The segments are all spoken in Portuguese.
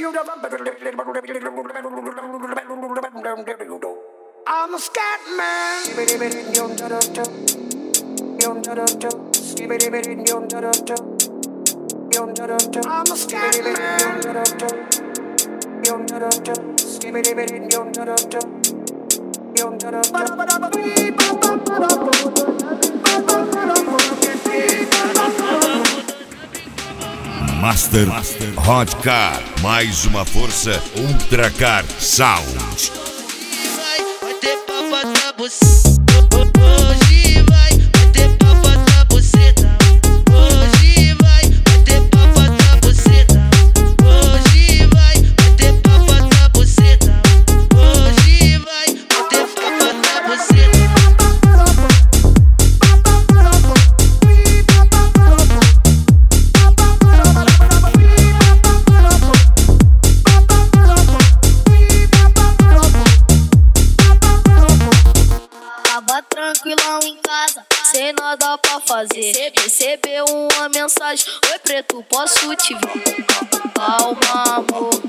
I'm a scat man. I'm a scat Master Hardcar, mais uma força Ultracar Sound. Vai ter pra botar você. Hoje vai ter pra botar você. Hoje vai ter pra botar você. Hoje vai ter pra botar você. Hoje vai ter pra botar você. Tava tranquilão em casa, sem nada pra fazer. Recebeu uma mensagem: oi preto, posso te ver? Calma amor,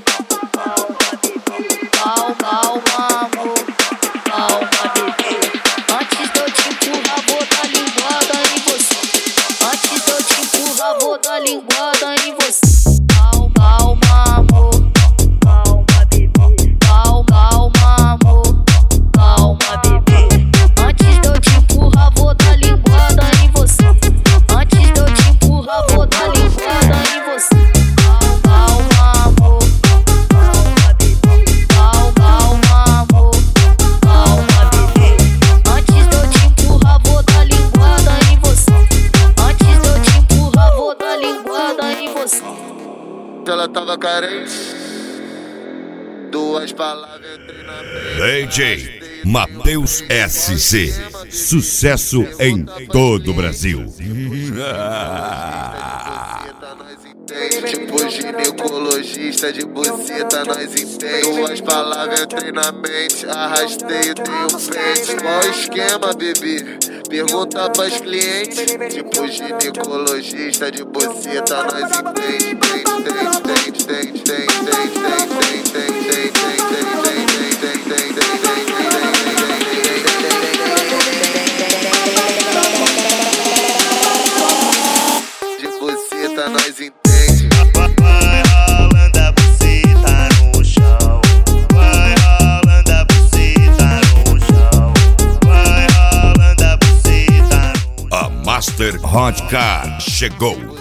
calma amor, calma bebê. Antes de eu te empurrar, vou dar linguada em você. Antes de eu te empurrar, vou dar linguada em você. Calma amor, calma bebê. Calma amor, calma bebê. Antes de eu te empurrar, vou dar linguada em você. Antes de eu te empurrar, vou dar linguada em você. Calma amor, calma bebê. Calma amor, calma bebê. Antes de eu te empurrar, vou dar linguada em você. Antes de eu te empurrar, vou dar linguada em você. Ela tava carente, duas palavras entrei na mente. DJ Matheus SC, sucesso em todo o Brasil. Tipo ginecologista de buceta, nós entende. Duas palavras entrei na mente, arrastei e dei um pente. Qual o esquema, bebê? Pergunta pras clientes. Tipo ginecologista de buceta, nós entende. De buceta, nós entende. Vai rolando a buceta no chão. Vai rolando a buceta no chão. Vai rolando a buceta no chão. A Master Hardcar chegou.